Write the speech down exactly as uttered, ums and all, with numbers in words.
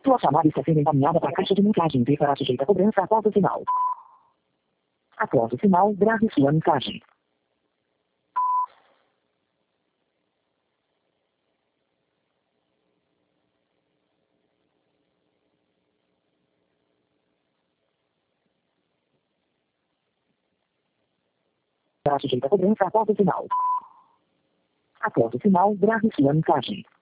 Sua chamada está sendo encaminhada para a caixa de mensagem e será sujeita a cobrança após o sinal. Após o sinal, grave sua mensagem. Será sujeita a cobrança após o sinal. Após o sinal, grave sua mensagem.